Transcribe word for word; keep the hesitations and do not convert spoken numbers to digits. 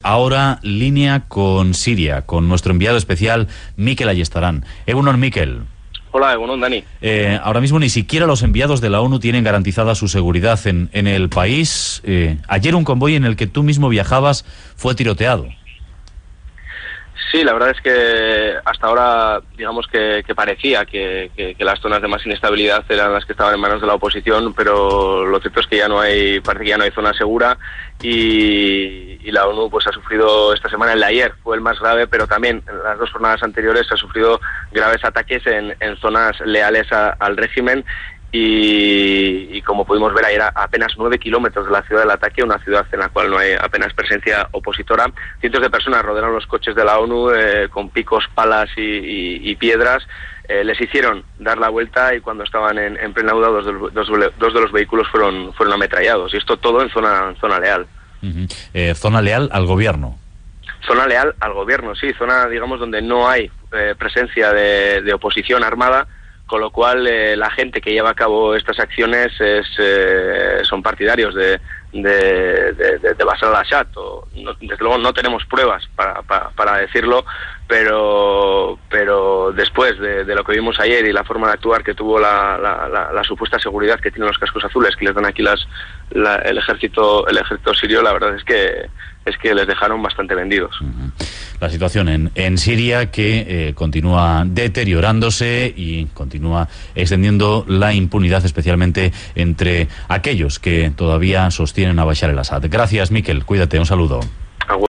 ahora línea con Siria, con nuestro enviado especial, Mikel Ayestarán. Egunon, Mikel. Hola, Egunon, Dani. Eh, ahora mismo ni siquiera los enviados de la ONU tienen garantizada su seguridad en, en el país. Eh, ayer un convoy en el que tú mismo viajabas fue tiroteado. Sí, la verdad es que hasta ahora, digamos que, que parecía que, que, que las zonas de más inestabilidad eran las que estaban en manos de la oposición, pero lo cierto es que ya no hay, parece que ya no hay zona segura y, y la ONU pues ha sufrido esta semana, el de ayer fue el más grave, pero también en las dos jornadas anteriores ha sufrido graves ataques en, en zonas leales a, al régimen. Y, y como pudimos ver ayer, a apenas nueve kilómetros de la ciudad del ataque, una ciudad en la cual no hay apenas presencia opositora, cientos de personas rodearon los coches de la ONU eh, con picos, palas y, y, y piedras. Eh, les hicieron dar la vuelta y cuando estaban en, en plena duda dos, dos, dos de los vehículos fueron, fueron ametrallados, y esto todo en zona, en zona leal. Uh-huh. eh, ¿Zona leal al gobierno? Zona leal al gobierno, sí, zona digamos donde no hay eh, presencia de, de oposición armada, con lo cual eh, la gente que lleva a cabo estas acciones es, eh, son partidarios de, de, de, de, de Bashar al-Assad. No, desde luego no tenemos pruebas para, para, para decirlo, pero pero después de, de lo que vimos ayer y la forma de actuar que tuvo la, la, la, la supuesta seguridad que tienen los cascos azules que les dan aquí las, la, el ejército el ejército sirio, la verdad es que es que les dejaron bastante vendidos. Uh-huh. La situación en, en Siria que eh, continúa deteriorándose y continúa extendiendo la impunidad, especialmente entre aquellos que todavía sostienen a Bashar al-Assad. Gracias, Mikel. Cuídate. Un saludo.